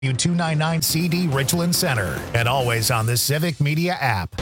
299CD Richland Center, and always on the Civic Media app.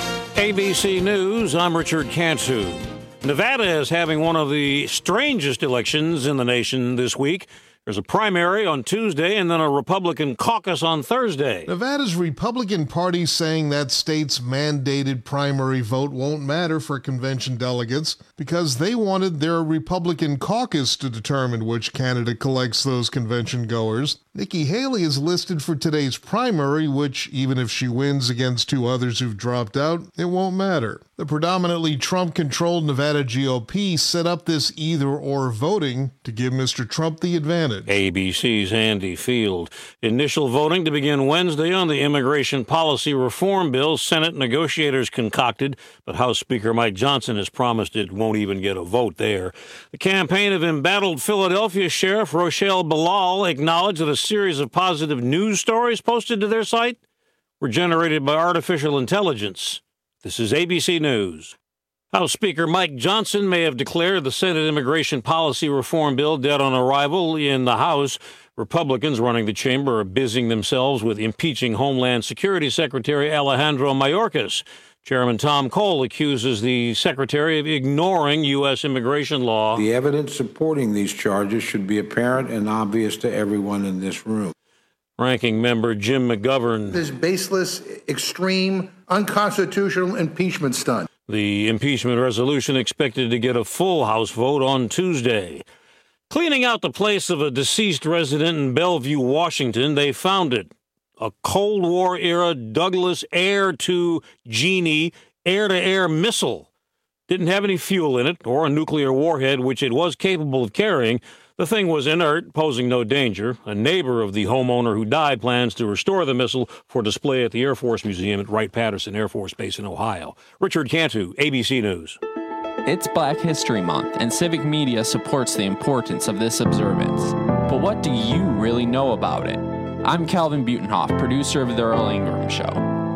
ABC News, I'm Richard Cantu. Nevada is having one of the strangest elections in the nation this week. There's a primary on Tuesday and then a Republican caucus on Thursday. Nevada's Republican Party saying that state's mandated primary vote won't matter for convention delegates because they wanted their Republican caucus to determine which candidate collects those convention goers. Nikki Haley is listed for today's primary, which, even if she wins against two others who've dropped out, it won't matter. The predominantly Trump-controlled Nevada GOP set up this either-or voting to give Mr. Trump the advantage. ABC's Andy Field. Initial voting to begin Wednesday on the immigration policy reform bill Senate negotiators concocted, but House Speaker Mike Johnson has promised it won't even get a vote there. The campaign of embattled Philadelphia Sheriff Rochelle Bilal acknowledged that a series of positive news stories posted to their site were generated by artificial intelligence. This is ABC News. House Speaker Mike Johnson may have declared the Senate immigration policy reform bill dead on arrival in the House. Republicans running the chamber are busying themselves with impeaching Homeland Security Secretary Alejandro Mayorkas. Chairman Tom Cole accuses the secretary of ignoring U.S. immigration law. The evidence supporting these charges should be apparent and obvious to everyone in this room. Ranking Member Jim McGovern. This baseless, extreme, unconstitutional impeachment stunt. The impeachment resolution expected to get a full House vote on Tuesday. Cleaning out the place of a deceased resident in Bellevue, Washington, they found it. A Cold War-era Douglas Air-2 Genie air-to-air missile. Didn't have any fuel in it or a nuclear warhead, which it was capable of carrying. The thing was inert, posing no danger. A neighbor of the homeowner who died plans to restore the missile for display at the Air Force Museum at Wright-Patterson Air Force Base in Ohio. Richard Cantu, ABC News. It's Black History Month, and Civic Media supports the importance of this observance. But what do you really know about it? I'm Calvin Butenhoff, producer of The Earl Ingram Show.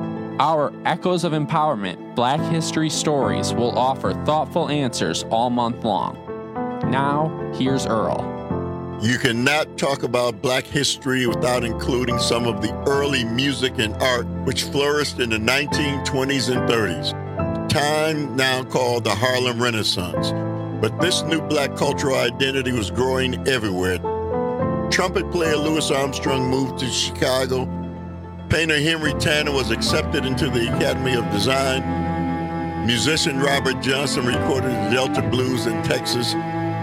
Our Echoes of Empowerment Black History Stories will offer thoughtful answers all month long. Now, here's Earl. You cannot talk about Black history without including some of the early music and art which flourished in the 1920s and 30s, time now called the Harlem Renaissance. But this new Black cultural identity was growing everywhere. Trumpet player Louis Armstrong moved to Chicago. Painter Henry Tanner was accepted into the Academy of Design. Musician Robert Johnson recorded the Delta Blues in Texas.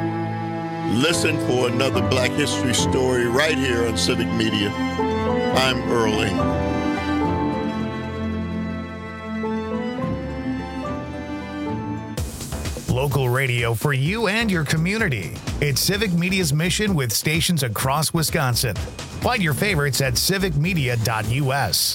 Listen for another Black history story right here on Civic Media. I'm Earl Ingram. Local radio for you and your community. It's Civic Media's mission with stations across Wisconsin. Find your favorites at civicmedia.us.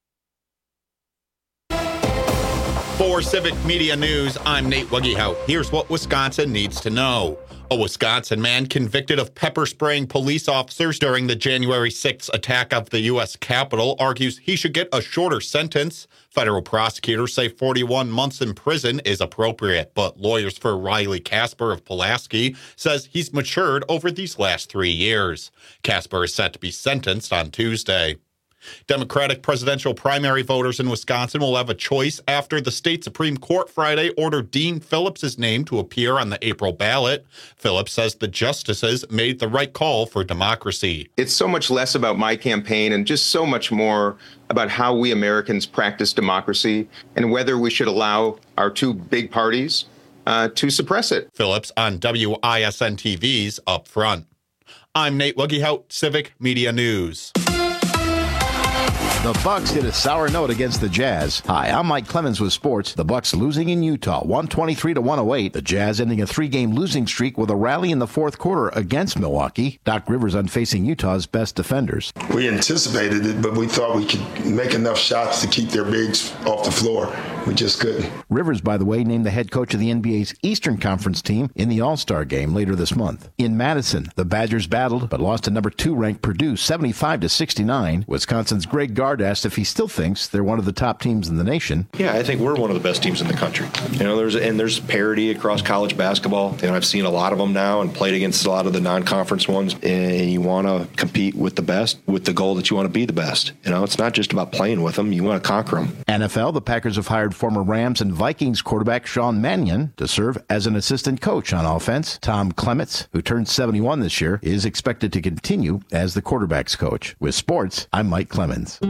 For Civic Media News, I'm Nate Wuggehout. Here's what Wisconsin needs to know. A Wisconsin man convicted of pepper spraying police officers during the January 6th attack of the U.S. Capitol argues he should get a shorter sentence. Federal prosecutors say 41 months in prison is appropriate, but lawyers for Riley Casper of Pulaski says he's matured over these last 3 years. Casper is set to be sentenced on Tuesday. Democratic presidential primary voters in Wisconsin will have a choice after the state Supreme Court Friday ordered Dean Phillips' name to appear on the April ballot. Phillips says the justices made the right call for democracy. It's so much less about my campaign and just so much more about how we Americans practice democracy and whether we should allow our two big parties to suppress it. Phillips on WISN TV's Up Front. I'm Nate Wuggehout, Civic Media News. The Bucks hit a sour note against the Jazz. Hi, I'm Mike Clemens with sports. The Bucks losing in Utah, 123-108. The Jazz ending a 3-game losing streak with a rally in the fourth quarter against Milwaukee. Doc Rivers unfacing Utah's best defenders. We anticipated it, but we thought we could make enough shots to keep their bigs off the floor. We just couldn't. Rivers, by the way, named the head coach of the NBA's Eastern Conference team in the All-Star game later this month. In Madison, the Badgers battled but lost to number 2 ranked Purdue 75-69. Wisconsin's Greg Gard asked if he still thinks they're one of the top teams in the nation. Yeah, I think we're one of the best teams in the country. There's parity across college basketball. I've seen a lot of them now and played against a lot of the non-conference ones. And you want to compete with the best with the goal that you want to be the best. It's not just about playing with them. You want to conquer them. NFL, the Packers have hired former Rams and Vikings quarterback Sean Mannion to serve as an assistant coach on offense. Tom Clements, who turned 71 this year, is expected to continue as the quarterback's coach. With sports, I'm Mike Clemens.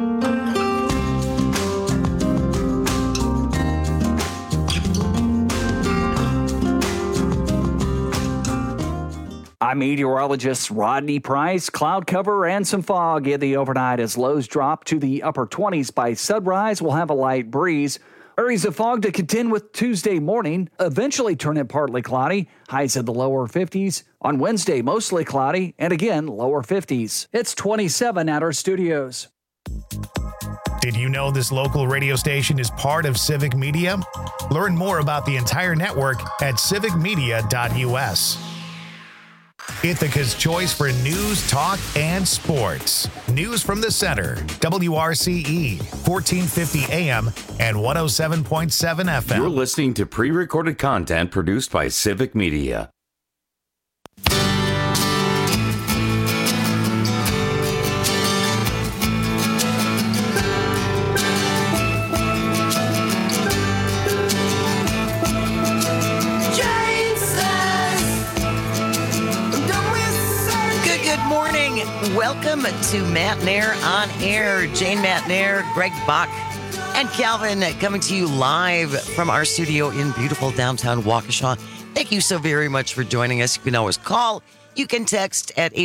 I'm meteorologist Rodney Price. Cloud cover and some fog in the overnight as lows drop to the upper 20s. By sunrise, we'll have a light breeze. Areas of fog to contend with Tuesday morning, eventually turn it partly cloudy. Highs in the lower 50s. On Wednesday, mostly cloudy, and again, lower 50s. It's 27 at our studios. Did you know this local radio station is part of Civic Media? Learn more about the entire network at civicmedia.us. Ithaca's choice for news, talk, and sports. News from the center. WRCE, 1450 AM and 107.7 FM. You're listening to pre-recorded content produced by Civic Media. Welcome to Matt Nair on Air. Jane Matt Nair, Greg Bach, and Calvin coming to you live from our studio in beautiful downtown Waukesha. Thank you so very much for joining us. You can always call. You can text at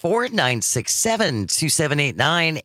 844-967-2789,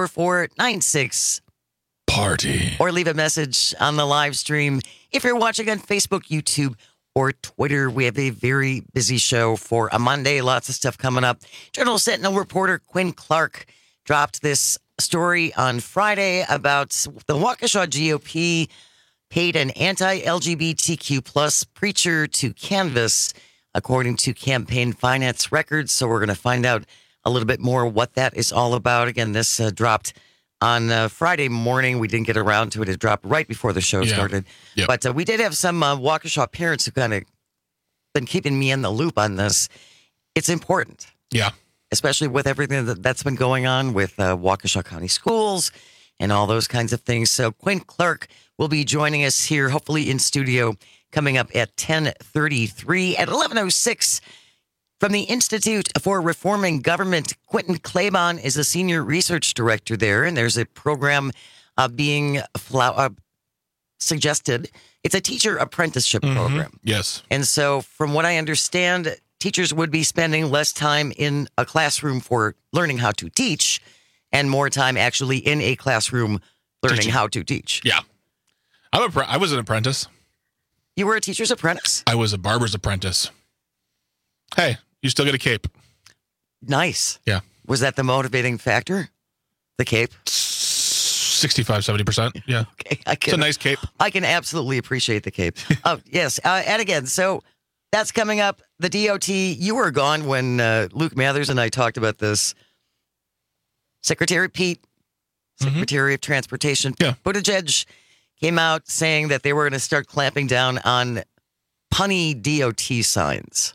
844-96-PARTY. Or leave a message on the live stream. If you're watching on Facebook, YouTube, or Twitter, we have a very busy show for a Monday. Lots of stuff coming up. Journal Sentinel reporter Quinn Clark dropped this story on Friday about the Waukesha GOP paid an anti-LGBTQ plus preacher to canvass, according to campaign finance records. So we're going to find out a little bit more what that is all about. Again, this dropped on Friday morning. We didn't get around to it. It dropped right before the show started. Yep. But we did have some Waukesha parents who kind of been keeping me in the loop on this. It's important. Yeah. Especially with everything that's been going on with Waukesha County Schools and all those kinds of things. So Quinn Clark will be joining us here, hopefully in studio, coming up at 10:33. At 11:06, from the Institute for Reforming Government, Quentin Claiborne is a senior research director there, and there's a program being suggested. It's a teacher apprenticeship program. Yes. And so from what I understand, teachers would be spending less time in a classroom for learning how to teach and more time actually in a classroom learning how to teach. Yeah. I was an apprentice. You were a teacher's apprentice? I was a barber's apprentice. Hey, you still get a cape. Nice. Yeah. Was that the motivating factor? The cape? 65-70%. Yeah. Okay. It's a nice cape. I can absolutely appreciate the cape. Yes. And again, so that's coming up. The DOT, you were gone when Luke Mathers and I talked about this. Secretary Pete, Secretary of Transportation, Buttigieg came out saying that they were going to start clamping down on punny DOT signs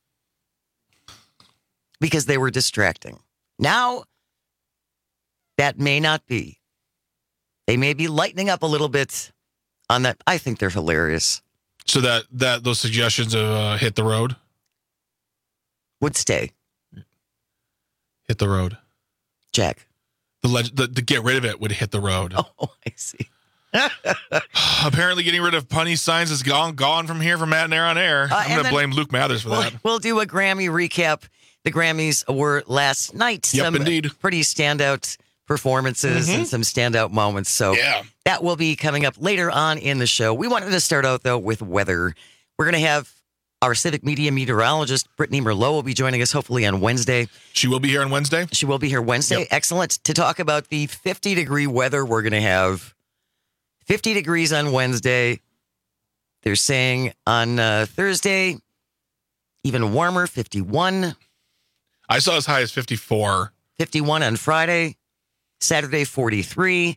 because they were distracting. Now, that may not be. They may be lightening up a little bit on that. I think they're hilarious. So that those suggestions of hit the road would stay. Hit the road, Jack. The get rid of it would hit the road. Oh, I see. Apparently, getting rid of punny signs is gone from here from Matt and Air on Air. I'm going to blame Luke Mathers for that. We'll do a Grammy recap. The Grammys were last night. Yep, indeed. Pretty standout performances and some standout moments. So that will be coming up later on in the show. We wanted to start out, though, with weather. We're going to have our Civic Media meteorologist, Brittany Merlot, will be joining us hopefully on Wednesday. She will be here on Wednesday? She will be here Wednesday. Yep. Excellent. To talk about the 50-degree weather we're going to have 50 degrees on Wednesday. They're saying on Thursday, even warmer, 51. I saw as high as 54. 51 on Friday. Saturday, 43.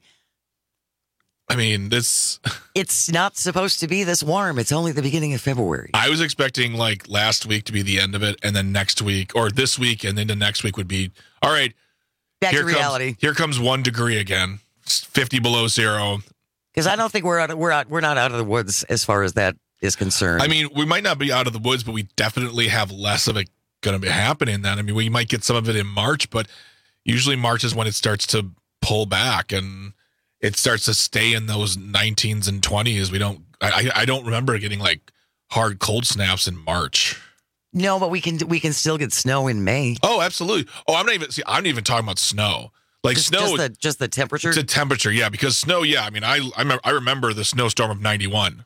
I mean, this... It's not supposed to be this warm. It's only the beginning of February. I was expecting like last week to be the end of it, and then next week, or this week, and then the next week would be, all right, back to reality. Here comes 1 degree again. It's 50 below zero. Because I don't think we're not out of the woods as far as that is concerned. I mean, we might not be out of the woods, but we definitely have less of it going to be happening then. I mean, we might get some of it in March, but usually March is when it starts to pull back and it starts to stay in those 19s and 20s. I don't remember getting like hard cold snaps in March. No, but we can still get snow in May. Oh, absolutely. Oh, I'm not even talking about snow. Like snow, just the temperature. The temperature, yeah. Because snow, yeah. I mean, I remember the snowstorm of '91,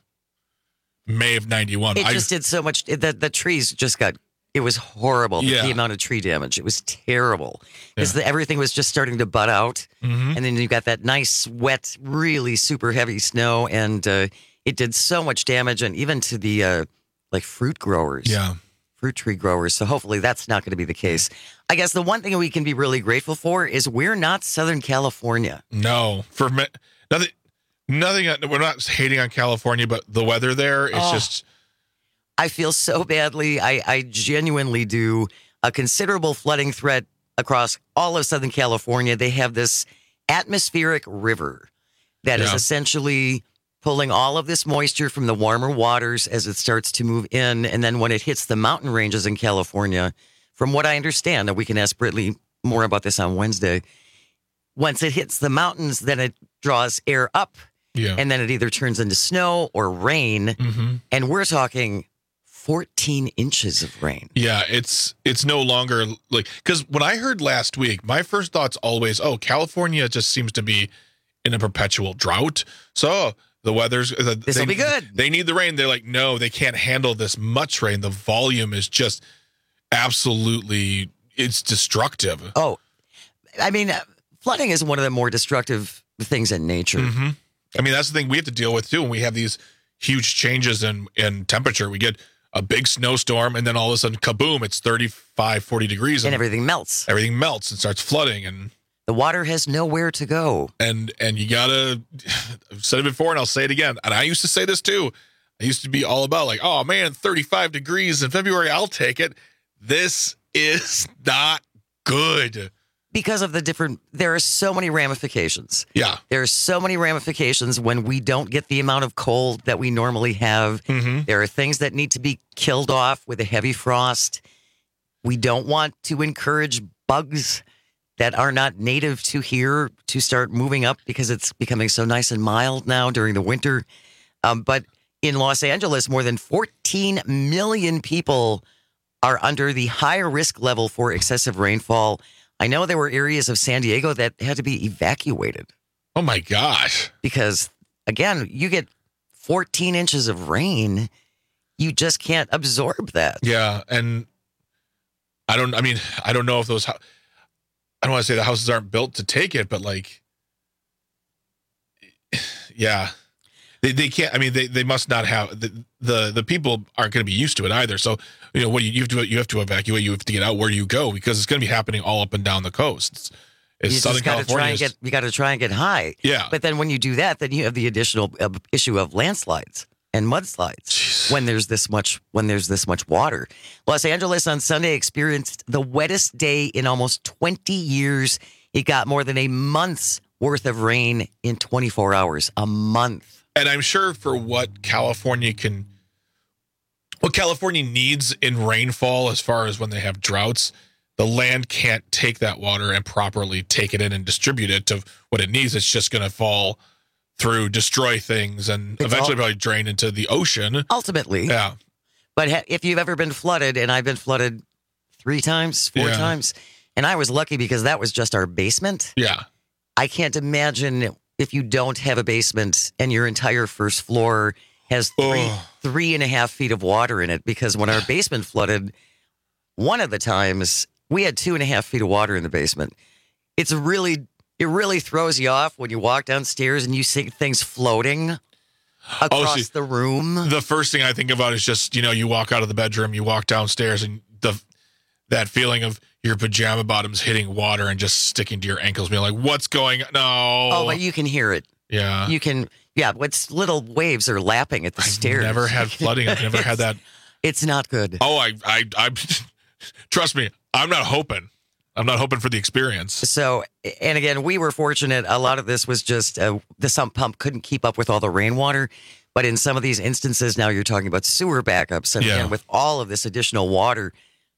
May of '91. It just did so much. The trees just got. It was horrible. Yeah. The amount of tree damage. It was terrible because everything was just starting to bud out, and then you got that nice, wet, really super heavy snow, and it did so much damage, and even to the like fruit growers. Yeah. Fruit tree growers. So hopefully that's not going to be the case. I guess the one thing we can be really grateful for is we're not Southern California. No, for nothing. We're not hating on California, but the weather there is just. I feel so badly. I genuinely do. A considerable flooding threat across all of Southern California. They have this atmospheric river that is essentially pulling all of this moisture from the warmer waters as it starts to move in. And then when it hits the mountain ranges in California, from what I understand, and we can ask Britley more about this on Wednesday, once it hits the mountains, then it draws air up. Yeah. And then it either turns into snow or rain. Mm-hmm. And we're talking 14 inches of rain. Yeah, it's no longer like, because when I heard last week, my first thought's always, California just seems to be in a perpetual drought. So the weather's this will be good. They need the rain. They're like, no, they can't handle this much rain. The volume is just absolutely, it's destructive. Oh, I mean, flooding is one of the more destructive things in nature. Mm-hmm. I mean, that's the thing we have to deal with too. When we have these huge changes in temperature, we get a big snowstorm and then all of a sudden, kaboom, it's 35, 40 degrees. And everything melts. Everything melts and starts flooding, and the water has nowhere to go. And you gotta, I've said it before and I'll say it again. And I used to say this too. I used to be all about like, oh man, 35 degrees in February, I'll take it. This is not good. Because of there are so many ramifications. Yeah. There are so many ramifications when we don't get the amount of cold that we normally have. Mm-hmm. There are things that need to be killed off with a heavy frost. We don't want to encourage bugs that are not native to here to start moving up because it's becoming so nice and mild now during the winter. But in Los Angeles, more than 14 million people are under the higher risk level for excessive rainfall. I know there were areas of San Diego that had to be evacuated. Oh my gosh. Because again, you get 14 inches of rain, you just can't absorb that. Yeah. And I don't know if those, I don't want to say the houses aren't built to take it, but like, yeah, they can't, I mean, they must not have, the people aren't going to be used to it either. So, you know, what you have to evacuate, you have to get out. Where do you go? Because it's going to be happening all up and down the coast. It's Southern California. You got to try and get high. Yeah. But then when you do that, then you have the additional issue of landslides and mudslides when there's this much water. Los Angeles on Sunday experienced the wettest day in almost 20 years. It got more than a month's worth of rain in 24 hours. A month. And I'm sure for what California needs in rainfall, as far as when they have droughts, the land can't take that water and properly take it in and distribute it to what it needs. It's just going to fall through, destroy things, and eventually probably drain into the ocean. Ultimately. Yeah. But if you've ever been flooded, and I've been flooded 4 times, and I was lucky because that was just our basement. Yeah. I can't imagine if you don't have a basement and your entire first floor has 3.5 feet of water in it, because when our basement flooded, one of the times we had 2.5 feet of water in the basement. It's really it really throws you off when you walk downstairs and you see things floating across the room. The first thing I think about is just, you walk out of the bedroom, you walk downstairs, and that feeling of your pajama bottoms hitting water and just sticking to your ankles, being like, what's going on? No. Oh, but you can hear it. Yeah. You can, what's little waves are lapping at the stairs. I've never had flooding. I've never had that. It's not good. Oh, I trust me, I'm not hoping for the experience. So, and again, we were fortunate. A lot of this was just the sump pump couldn't keep up with all the rainwater. But in some of these instances, now you're talking about sewer backups. And again, with all of this additional water,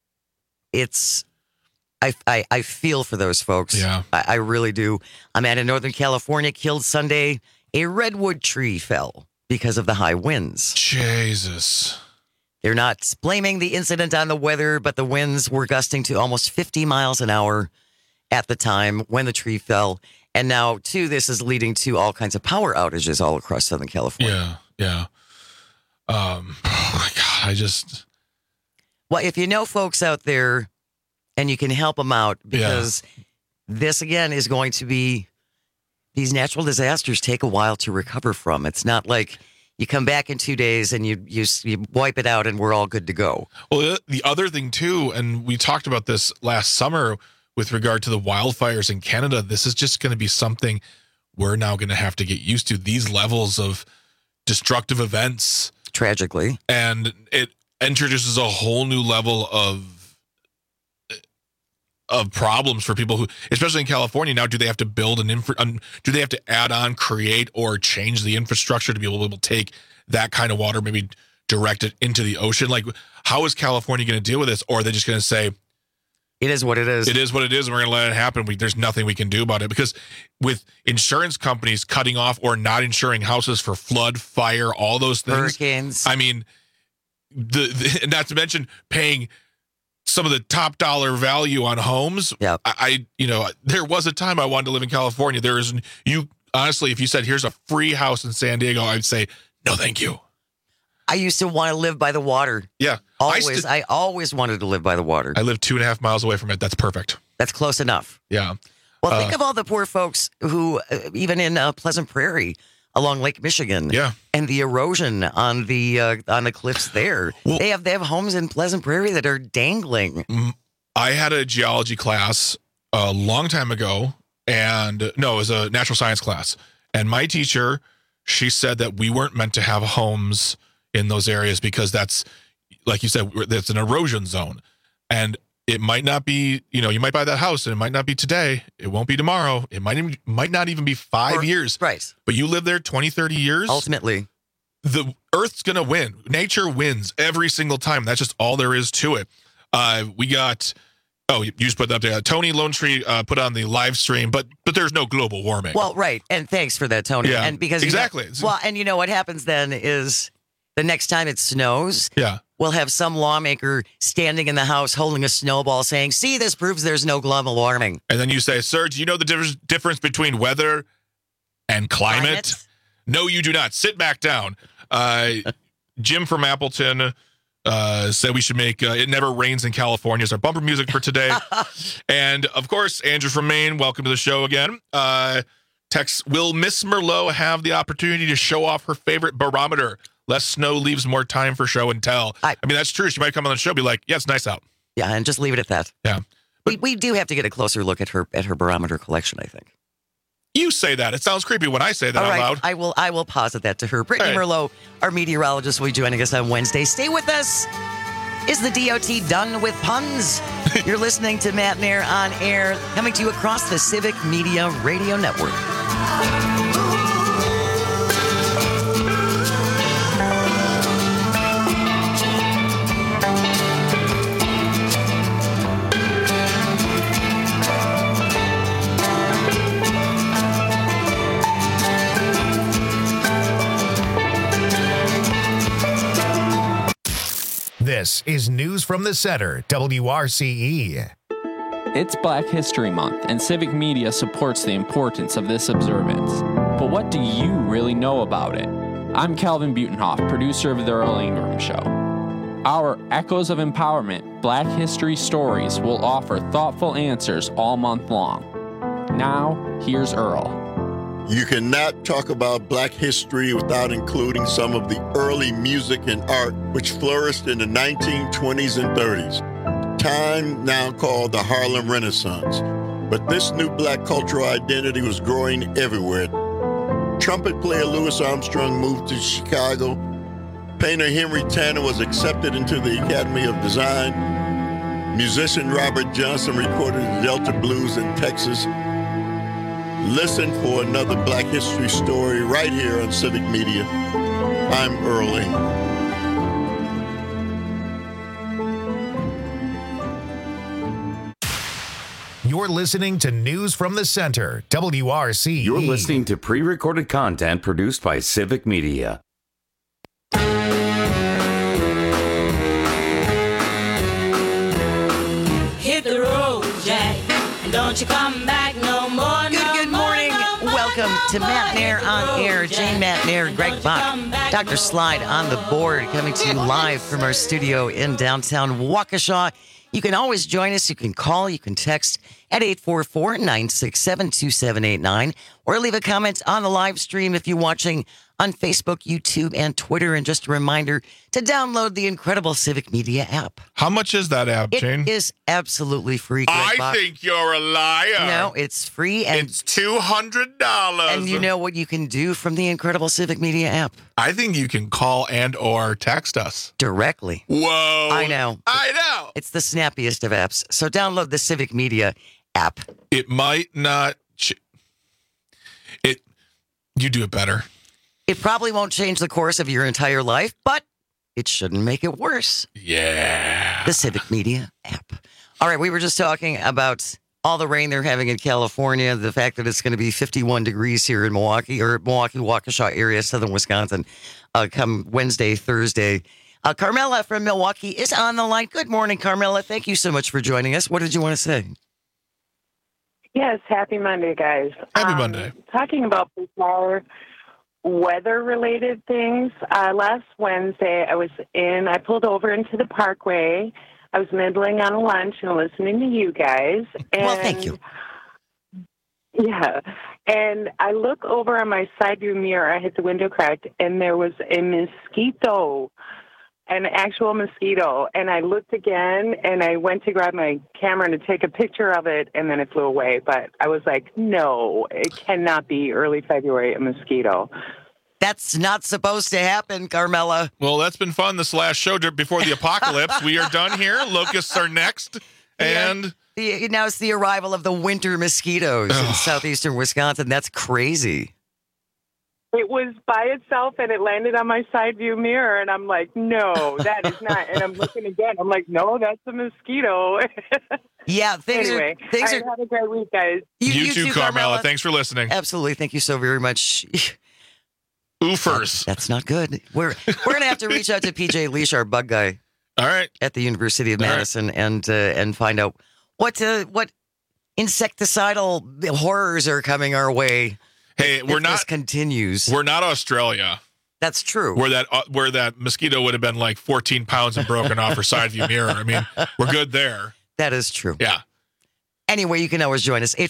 I feel for those folks. Yeah. I really do. A man in Northern California killed Sunday. A redwood tree fell because of the high winds. Jesus. They're not blaming the incident on the weather, but the winds were gusting to almost 50 miles an hour at the time when the tree fell. And now, too, this is leading to all kinds of power outages all across Southern California. Yeah. Oh, my God. Well, if you know folks out there and you can help them out, because this, again, is going to be, these natural disasters take a while to recover from. It's not like you come back in 2 days and you wipe it out and we're all good to go. Well, the other thing, too, and we talked about this last summer with regard to the wildfires in Canada, this is just going to be something we're now going to have to get used to. These levels of destructive events. Tragically. And it introduces a whole new level of problems for people who, especially in California now, do they have to build do they have to add on, create, or change the infrastructure to be able to take that kind of water, maybe direct it into the ocean? Like, how is California going to deal with this? Or are they just going to say, it is what it is. It is what it is, and we're going to let it happen. There's nothing we can do about it. Because with insurance companies cutting off or not insuring houses for flood, fire, all those things. Hurricanes. I mean, not to mention paying some of the top dollar value on homes. Yeah. There was a time I wanted to live in California. Honestly, if you said, here's a free house in San Diego, I'd say, no, thank you. I used to want to live by the water. Yeah. Always. I always wanted to live by the water. I live 2.5 miles away from it. That's perfect. That's close enough. Yeah. Well, think of all the poor folks who, even in Pleasant Prairie, along Lake Michigan, and the erosion on the cliffs there. Well, they have homes in Pleasant Prairie that are dangling. I had a geology class a long time ago, and it was a natural science class. And my teacher, she said that we weren't meant to have homes in those areas because that's, like you said, that's an erosion zone. And it might not be, you might buy that house and it might not be today. It won't be tomorrow. It might not even be 5 years. Right. But you live there 20, 30 years. Ultimately, the Earth's going to win. Nature wins every single time. That's just all there is to it. We got, you just put that up there. Tony Lone Tree put on the live stream, but there's no global warming. Well, right. And thanks for that, Tony. Yeah, and because exactly. And you know what happens then is the next time it snows. Yeah. We'll have some lawmaker standing in the House holding a snowball saying, see, this proves there's no global warming. And then you say, sir, do you know the difference between weather and climate? No, you do not. Sit back down. Jim from Appleton said we should make It Never Rains in California as our bumper music for today. And, of course, Andrew from Maine, welcome to the show again. Text, will Miss Merlot have the opportunity to show off her favorite barometer? Less snow leaves more time for show and tell. I mean, that's true. She might come on the show and be like, yeah, it's nice out. Yeah, and just leave it at that. Yeah. We do have to get a closer look at her barometer collection, I think. You say that. It sounds creepy when I say that out loud. I will posit that to her. Brittany Merlot, our meteorologist, will be joining us on Wednesday. Stay with us. Is the DOT done with puns? You're listening to Matt and Air on Air, coming to you across the Civic Media Radio Network. This is News from the Center, WRCE. It's Black History Month, and Civic Media supports the importance of this observance. But what do you really know about it? I'm Calvin Butenhoff, producer of The Earl Ingram Show. Our Echoes of Empowerment Black History Stories will offer thoughtful answers all month long. Now, here's Earl. You cannot talk about Black history without including some of the early music and art which flourished in the 1920s and 30s. Time now called the Harlem Renaissance. But this new Black cultural identity was growing everywhere. Trumpet player Louis Armstrong moved to Chicago. Painter Henry Tanner was accepted into the Academy of Design. Musician Robert Johnson recorded the Delta Blues in Texas. Listen for another Black history story right here on Civic Media. I'm Earl Ingram. You're listening to News from the Center, WRCE. You're listening to pre-recorded content produced by Civic Media. Hit the road, Jack, and don't you come back no more. Good morning. Welcome to Matt Nair on Air. Jane Matt Nair, Greg Bach, Dr. Slide on the board, coming to you live from our studio in downtown Waukesha. You can always join us. You can call, you can text at 844-967-2789, or leave a comment on the live stream if you're watching on Facebook, YouTube, and Twitter. And just a reminder to download the incredible Civic Media app. How much is that app, Jane? It is absolutely free. Greg Bach. think you're a liar. No, it's free. And it's $200. And you know what you can do from the incredible Civic Media app? I think you can call and or text us. Directly. Whoa. I know. It's the snappiest of apps. So download the Civic Media app. It might not... You do it better. It probably won't change the course of your entire life, but it shouldn't make it worse. Yeah. The Civic Media app. All right, we were just talking about all the rain they're having in California, the fact that it's going to be 51 degrees here in Milwaukee, Waukesha area, southern Wisconsin, come Wednesday, Thursday. Carmela from Milwaukee is on the line. Good morning, Carmela. Thank you so much for joining us. What did you want to say? Yes, happy Monday, guys. Happy Monday. Talking about bizarre weather-related things. Last Wednesday, I pulled over into the Parkway. I was nibbling on a lunch and listening to you guys. And, well, thank you. Yeah. And I look over on my side view mirror. I hit the window cracked, and there was a mosquito, an actual mosquito. And I looked again, and I went to grab my camera to take a picture of it, and then it flew away. But I was like, no, it cannot be early February, a mosquito. That's not supposed to happen, Carmela. Well, that's been fun this last show before the apocalypse. We are done here. Locusts are next. And now it's the arrival of the winter mosquitoes in southeastern Wisconsin. That's crazy. It was by itself, and it landed on my side view mirror, and I'm like, no, that is not. And I'm looking again. I'm like, no, that's a mosquito. Yeah, things anyway, are... Have a great week, guys. You too, Carmela. Thanks for listening. Absolutely. Thank you so very much. Oofers. That's not good. We're going to have to reach out to PJ Leash, our bug guy. All right. At the University of Madison, and find out what insecticidal horrors are coming our way. Hey, this continues. We're not Australia. That's true. Where that mosquito would have been like 14 pounds and broken off her side view mirror. I mean, we're good there. That is true. Yeah. Anyway, you can always join us,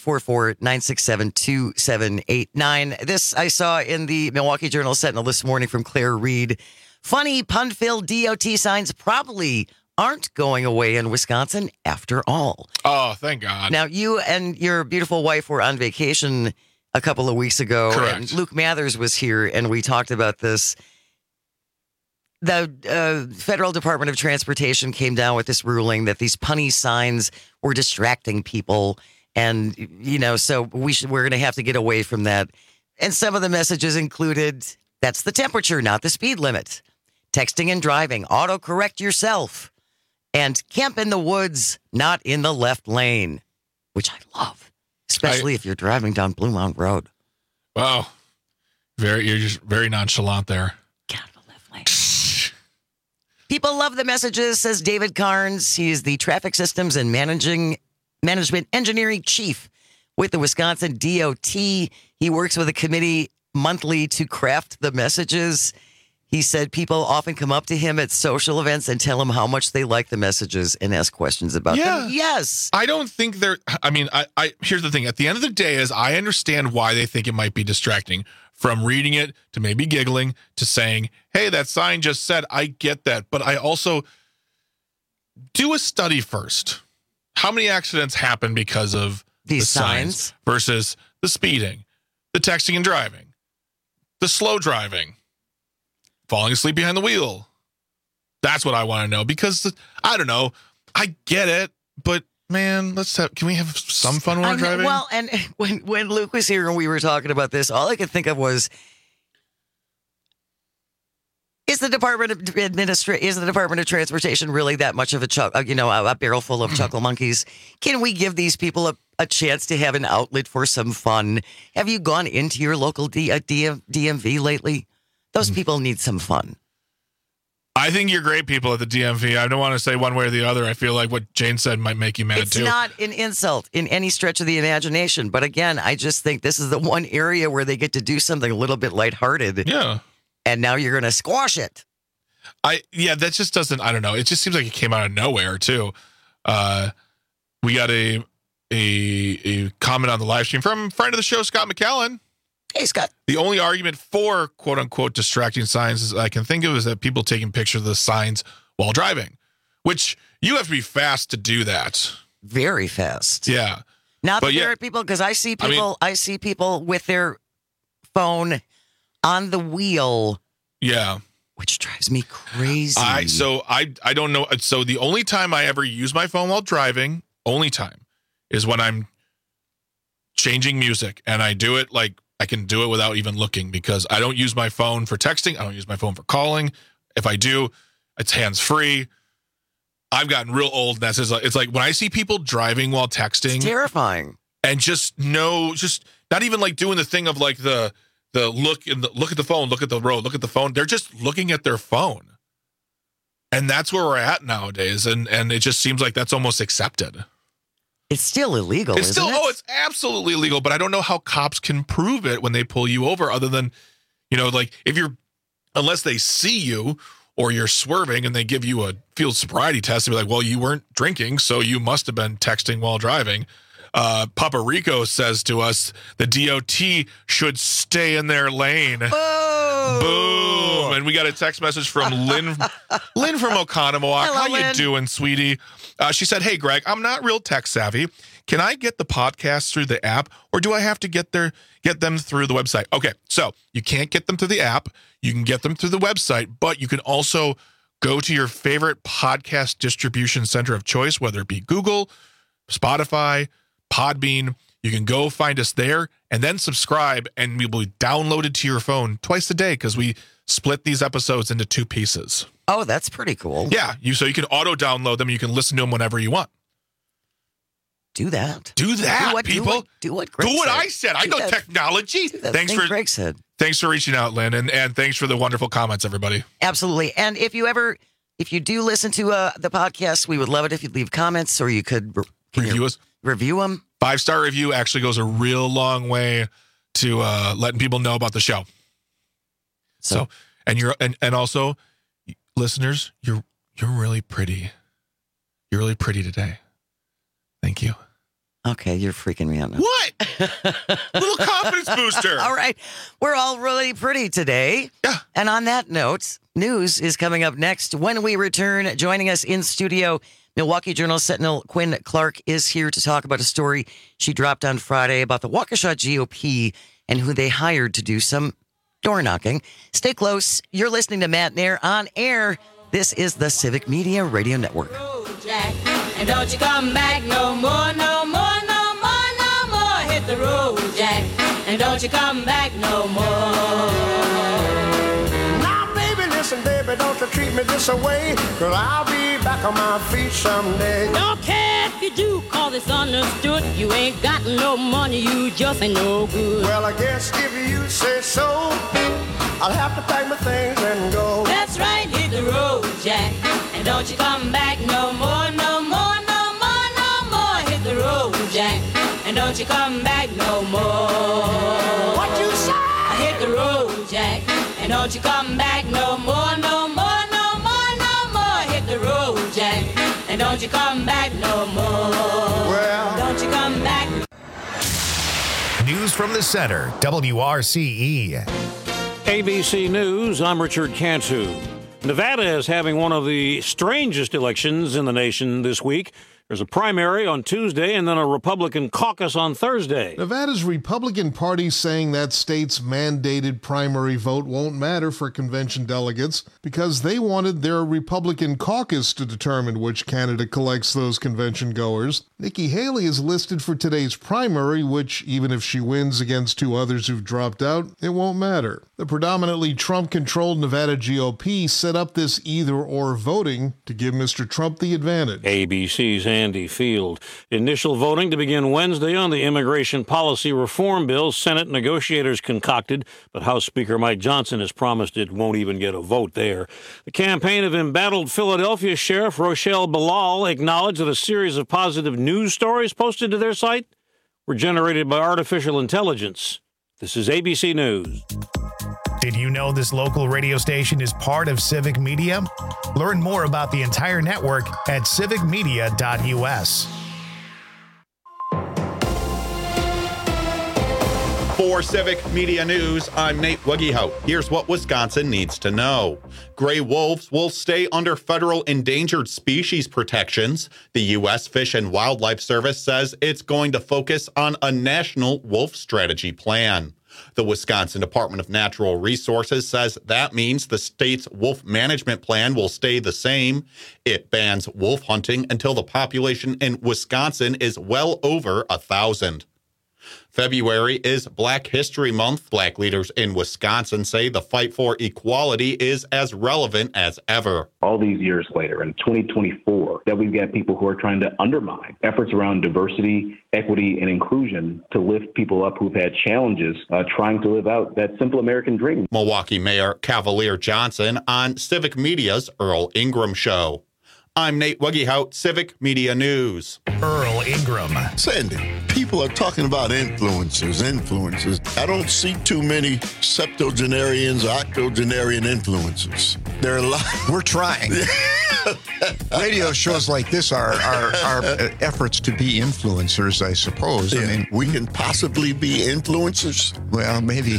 844-967-2789. This I saw in the Milwaukee Journal-Sentinel this morning from Claire Reed. Funny, pun-filled DOT signs probably aren't going away in Wisconsin after all. Oh, thank God. Now, you and your beautiful wife were on vacation a couple of weeks ago. Correct. And Luke Mathers was here, and we talked about this. The Federal Department of Transportation came down with this ruling that these punny signs were distracting people. And, so we're going to have to get away from that. And some of the messages included, that's the temperature, not the speed limit. Texting and driving, autocorrect yourself. And camp in the woods, not in the left lane, which I love, especially if you're driving down Blue Mountain Road. Wow. You're just very nonchalant there. Get out of the left lane. People love the messages, says David Carnes. He is the Traffic Systems and Management Engineering Chief with the Wisconsin DOT. He works with a committee monthly to craft the messages. He said people often come up to him at social events and tell him how much they like the messages and ask questions about them. Yes. I don't think here's the thing. At the end of the day is I understand why they think it might be distracting. From reading it to maybe giggling to saying, hey, that sign just said, I get that. But I also do a study first. How many accidents happen because of these the signs versus the speeding, the texting and driving, the slow driving, falling asleep behind the wheel? That's what I want to know because I don't know. I get it, but man, can we have some fun while driving? Well, and when Luke was here and we were talking about this, all I could think of was, is the Department of Transportation really that much of a barrel full of chuckle monkeys? Can we give these people a chance to have an outlet for some fun? Have you gone into your local DMV lately? Those people need some fun. I think you're great people at the DMV. I don't want to say one way or the other. I feel like what Jane said might make you mad too. It's not an insult in any stretch of the imagination. But again, I just think this is the one area where they get to do something a little bit lighthearted. Yeah. And now you're going to squash it. That just doesn't, I don't know. It just seems like it came out of nowhere too. We got a comment on the live stream from friend of the show, Scott McCallan. Hey, Scott. The only argument for quote unquote distracting signs I can think of is that people taking pictures of the signs while driving, which you have to be fast to do that. Very fast. Yeah. Not that there are people, because I see people with their phone on the wheel. Yeah. Which drives me crazy. I don't know. So the only time I ever use my phone while driving, is when I'm changing music, and I do it like I can do it without even looking because I don't use my phone for texting. I don't use my phone for calling. If I do, it's hands-free. I've gotten real old. And it's like when I see people driving while texting. It's terrifying. And just not even like doing the thing of like the look at the phone, look at the road, look at the phone. They're just looking at their phone. And that's where we're at nowadays. And it just seems like that's almost accepted. It's still illegal, isn't it? It's absolutely illegal, but I don't know how cops can prove it when they pull you over other than, like unless they see you or you're swerving and they give you a field sobriety test, they'll be like, well, you weren't drinking, so you must have been texting while driving. Papa Rico says to us, the DOT should stay in their lane. Boom. And we got a text message from Lynn from Oconomowoc. Hello, How Lynn. you doing, sweetie? She said, hey, Greg, I'm not real tech savvy. Can I get the podcast through the app, or do I have to get them through the website? Okay, so you can't get them through the app. You can get them through the website, but you can also go to your favorite podcast distribution center of choice, whether it be Google, Spotify, Podbean. You can go find us there and then subscribe, and we will be downloaded to your phone twice a day because we split these episodes into 2 pieces. Oh, that's pretty cool. Yeah, so you can auto-download them. You can listen to them whenever you want. Do that. Do that, people. Do what Greg said. Do what said. I said. I know technology. Thanks for Greg said. Thanks for reaching out, Lynn, and thanks for the wonderful comments, everybody. Absolutely. And if you do listen to the podcast, we would love it if you'd leave comments, or you could review us. Review them. 5-star review actually goes a real long way to letting people know about the show. So and also, listeners, you're really pretty. You're really pretty today. Thank you. Okay, you're freaking me out now. What? Little confidence booster. All right. We're all really pretty today. Yeah. And on that note, news is coming up next. When we return, joining us in studio, Milwaukee Journal Sentinel Quinn Clark is here to talk about a story she dropped on Friday about the Waukesha GOP and who they hired to do some door knocking. Stay close. You're listening to Matt Nair on air. This is the Civic Media Radio Network. And don't you come back no more, no more, no more, no more. Hit the road, Jack, and don't you come back no more. Now, baby, listen, baby, don't you treat me this way, 'cause I'll be back on my feet someday. Don't care if you do, 'cause it's understood. You ain't got no money, you just ain't no good. Well, I guess if you say so, I'll have to pack my things and go. That's right, hit the road, Jack, and don't you come back no more, no more, no more, no more. Hit the road, Jack, and don't you come back no more. What you say? Hit the road, Jack, and don't don't you come back no more, no more, no more, no more. Hit the road, Jack, and don't you come back no more. Well, don't you come back. News from the center, WRCE. ABC News, I'm Richard Cantu. Nevada is having one of the strangest elections in the nation this week. There's a primary on Tuesday and then a Republican caucus on Thursday. Nevada's Republican Party saying that state's mandated primary vote won't matter for convention delegates because they wanted their Republican caucus to determine which candidate collects those convention goers. Nikki Haley is listed for today's primary, which, even if she wins against two others who've dropped out, it won't matter. The predominantly Trump-controlled Nevada GOP set up this either-or voting to give Mr. Trump the advantage. ABC's Andy Field. Initial voting to begin Wednesday on the immigration policy reform bill Senate negotiators concocted, but House Speaker Mike Johnson has promised it won't even get a vote there. The campaign of embattled Philadelphia Sheriff Rochelle Bilal acknowledged that a series of positive news stories posted to their site were generated by artificial intelligence. This is ABC News. Did you know this local radio station is part of Civic Media? Learn more about the entire network at civicmedia.us. For Civic Media News, I'm Nate Wuggyhout. Here's what Wisconsin needs to know. Gray wolves will stay under federal endangered species protections. The U.S. Fish and Wildlife Service says it's going to focus on a national wolf strategy plan. The Wisconsin Department of Natural Resources says that means the state's wolf management plan will stay the same. It bans wolf hunting until the population in Wisconsin is well over 1,000. February is Black History Month. Black leaders in Wisconsin say the fight for equality is as relevant as ever. All these years later, in 2024, that we've got people who are trying to undermine efforts around diversity, equity, and inclusion to lift people up who've had challenges trying to live out that simple American dream. Milwaukee Mayor Cavalier Johnson on Civic Media's Earl Ingram Show. I'm Nate Wuggyhout, Civic Media News. Earl Ingram. Sandy, people are talking about influencers. I don't see too many septuagenarians or octogenarian influencers. There are a lot. We're trying. Radio shows like this are efforts to be influencers, I suppose. Yeah. I mean, we can possibly be influencers? Well, maybe.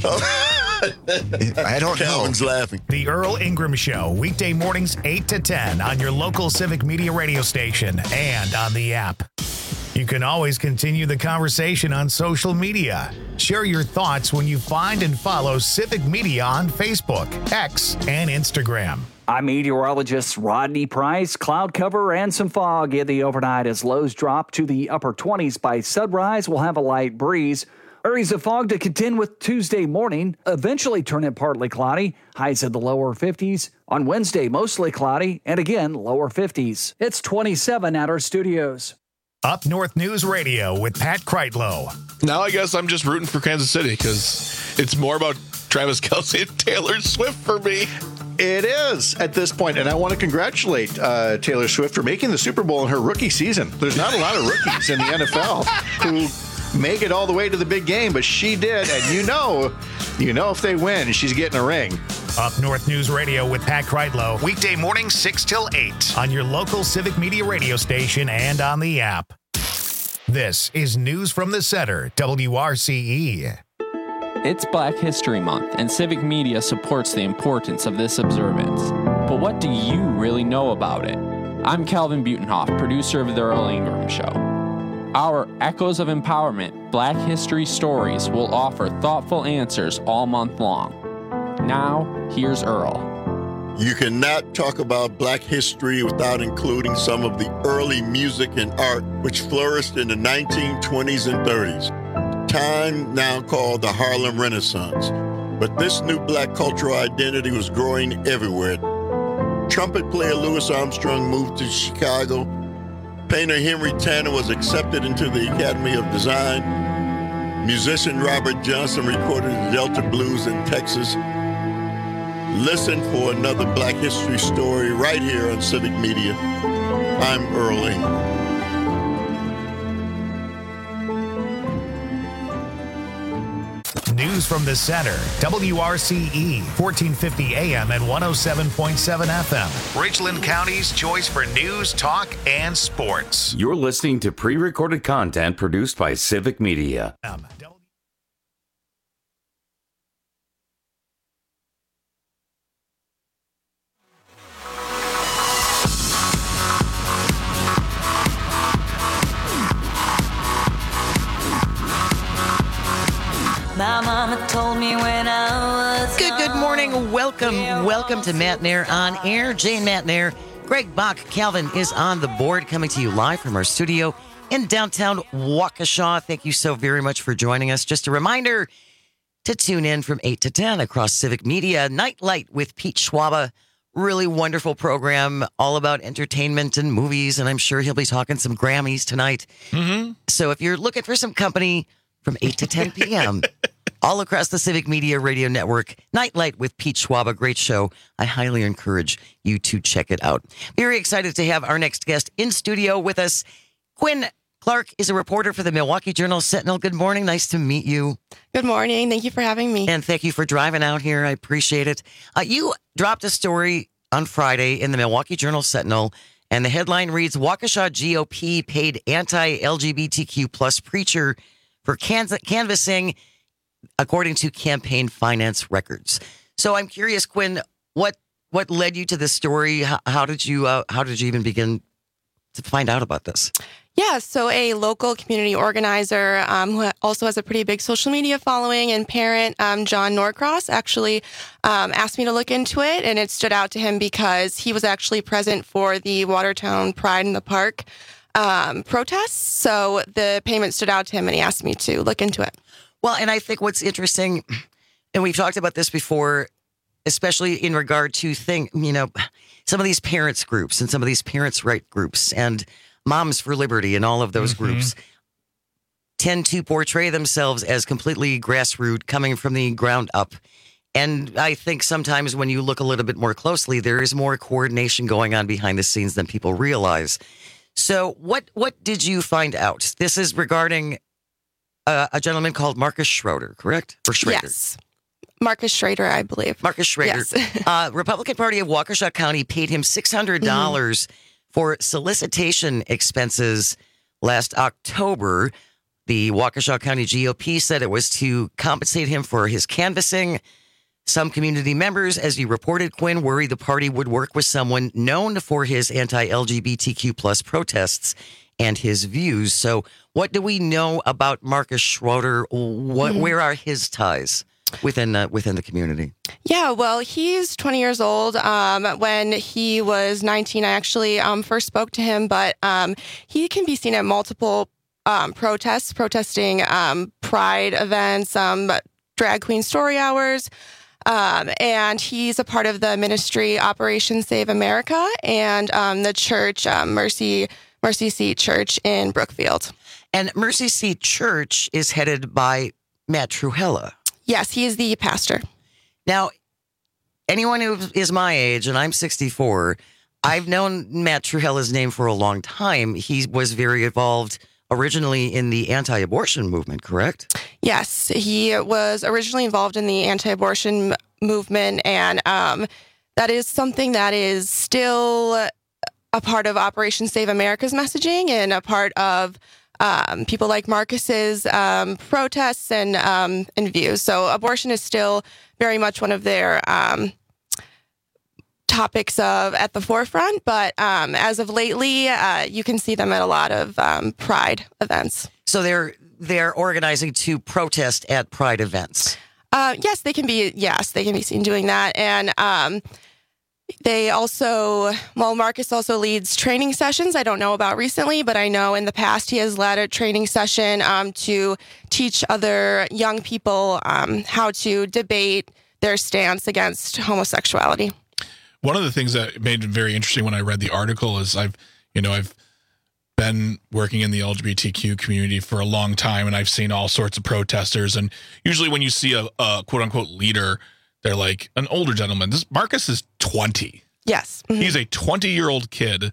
I don't know. Calvin's laughing. The Earl Ingram Show, weekday mornings 8 to 10 on your local Civic Media radio station and on the app. You can always continue the conversation on social media. Share your thoughts when you find and follow Civic Media on Facebook, X, and Instagram. I'm meteorologist Rodney Price. Cloud cover and some fog in the overnight as lows drop to the upper 20s by sunrise. We'll have a light breeze. Areas of fog to contend with Tuesday morning, eventually turning partly cloudy, highs in the lower 50s. On Wednesday, mostly cloudy, and again, lower 50s. It's 27 at our studios. Up North News Radio with Pat Kreitlow. Now I guess I'm just rooting for Kansas City because it's more about Travis Kelce and Taylor Swift for me. It is at this point, and I want to congratulate Taylor Swift for making the Super Bowl in her rookie season. There's not a lot of rookies in the NFL who make it all the way to the big game, but she did, and you know if they win, she's getting a ring. Up North News Radio with Pat Kreitlow, weekday morning 6 till 8 on your local Civic Media radio station and on the app. This is News from the Center, WRCE. It's Black History Month, and Civic Media supports the importance of this observance. But what do you really know about it? I'm Calvin Butenhoff, producer of The Earl Ingram Show. Our Echoes of Empowerment Black History Stories will offer thoughtful answers all month long. Now, here's Earl. You cannot talk about Black history without including some of the early music and art which flourished in the 1920s and 30s, time now called the Harlem Renaissance. But this new Black cultural identity was growing everywhere. Trumpet player Louis Armstrong moved to Chicago. Painter Henry Tanner was accepted into the Academy of Design. Musician Robert Johnson recorded the Delta Blues in Texas. Listen for another Black history story right here on Civic Media. I'm Earl Ingram. news from the center. WRCE, 1450 AM and 107.7 FM. Richland County's choice for news, talk, and sports. You're listening to pre-recorded content produced by Civic Media. My mama told me when I was Good morning. Welcome to Matt Nair on Air. Jane Matt Nair. Greg Bach. Calvin is on the board, coming to you live from our studio in downtown Waukesha. Thank you so very much for joining us. Just a reminder to tune in from 8 to 10 across Civic Media. Nightlight with Pete Schwaba. Really wonderful program, all about entertainment and movies, and I'm sure he'll be talking some Grammys tonight. Mm-hmm. So if you're looking for some company from 8 to 10 p.m., all across the Civic Media Radio Network, Nightlight with Pete Schwaba, great show. I highly encourage you to check it out. Very excited to have our next guest in studio with us. Quinn Clark is a reporter for the Milwaukee Journal-Sentinel. Good morning. Nice to meet you. Good morning. Thank you for having me. And thank you for driving out here. I appreciate it. You dropped a story on Friday in the Milwaukee Journal-Sentinel, and the headline reads, Waukesha GOP paid anti-LGBTQ plus preacher for canvassing, according to campaign finance records. So I'm curious, Quinn, what led you to this story? How did you even begin to find out about this? Yeah, so a local community organizer who also has a pretty big social media following and parent, John Norcross, actually asked me to look into it, and it stood out to him because he was actually present for the Watertown Pride in the Park protests. So the payment stood out to him, and he asked me to look into it. Well, and I think what's interesting, and we've talked about this before, especially in regard to some of these parents groups and some of these parents' right groups and Moms for Liberty and all of those groups tend to portray themselves as completely grassroots, coming from the ground up. And I think sometimes when you look a little bit more closely, there is more coordination going on behind the scenes than people realize. So what did you find out? This is regarding a gentleman called Marcus Schroeder, correct? Or Schrader? Yes. Marcus Schrader, I believe. Marcus Schrader. Yes. Republican Party of Waukesha County paid him $600 for solicitation expenses last October. The Waukesha County GOP said it was to compensate him for his canvassing. Some community members, as you reported, Quinn, worry the party would work with someone known for his anti-LGBTQ plus protests and his views. So what do we know about Marcus Schroeder? Where are his ties within the community? Yeah, well, he's 20 years old. When he was 19, I actually first spoke to him, but he can be seen at multiple protests, protesting pride events, drag queen story hours. And he's a part of the ministry Operation Save America and the church, Mercy Seat Church in Brookfield. And Mercy Seat Church is headed by Matt Trewhella. Yes, he is the pastor. Now, anyone who is my age, and I'm 64, I've known Matt Trewhella's name for a long time. He was very involved originally in the anti-abortion movement, correct? Yes, he was originally involved in the anti-abortion movement, and that is something that is still a part of Operation Save America's messaging and a part of people like Marcus's protests and views. So abortion is still very much one of their topics at the forefront. But as of lately, you can see them at a lot of Pride events. So they're organizing to protest at Pride events. Yes, they can be seen doing that. And they also, Marcus also leads training sessions. I don't know about recently, but I know in the past he has led a training session to teach other young people how to debate their stance against homosexuality. One of the things that made it very interesting when I read the article is I've been working in the LGBTQ community for a long time, and I've seen all sorts of protesters. And usually when you see a quote unquote leader, they're like an older gentleman. Marcus is 20. Yes. Mm-hmm. He's a 20-year-old kid.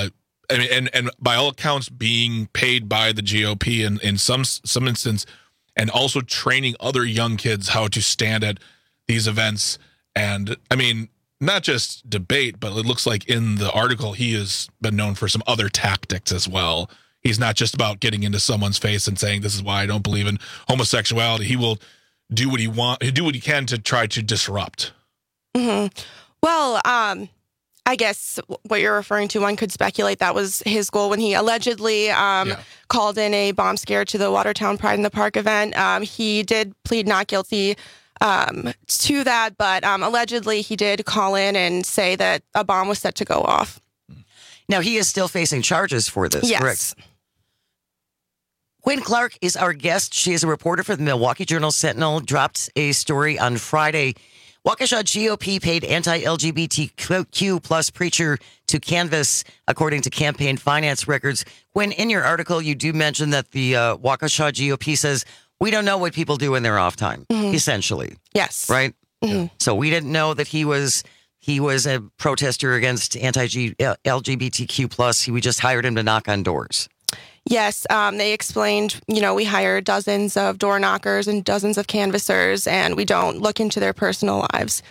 And by all accounts being paid by the GOP in some instance. and also training other young kids how to stand at these events. And I mean, not just debate, but it looks like in the article, he has been known for some other tactics as well. He's not just about getting into someone's face and saying, this is why I don't believe in homosexuality. He will do what he can to try to disrupt. Mm-hmm. Well, I guess what you're referring to, one could speculate that was his goal when he allegedly called in a bomb scare to the Watertown Pride in the Park event. He did plead not guilty to that, but allegedly he did call in and say that a bomb was set to go off. Now, he is still facing charges for this, yes. Correct? Quinn Clark is our guest. She is a reporter for the Milwaukee Journal-Sentinel, dropped a story on Friday. Waukesha GOP paid anti-LGBTQ plus preacher to canvass, according to campaign finance records. Quinn, in your article, you do mention that the Waukesha GOP says, we don't know what people do in their off time, essentially. Yes. Right? Mm-hmm. So we didn't know that he was a protester against anti-LGBTQ plus. We just hired him to knock on doors. Yes, they explained, we hire dozens of door knockers and dozens of canvassers, and we don't look into their personal lives.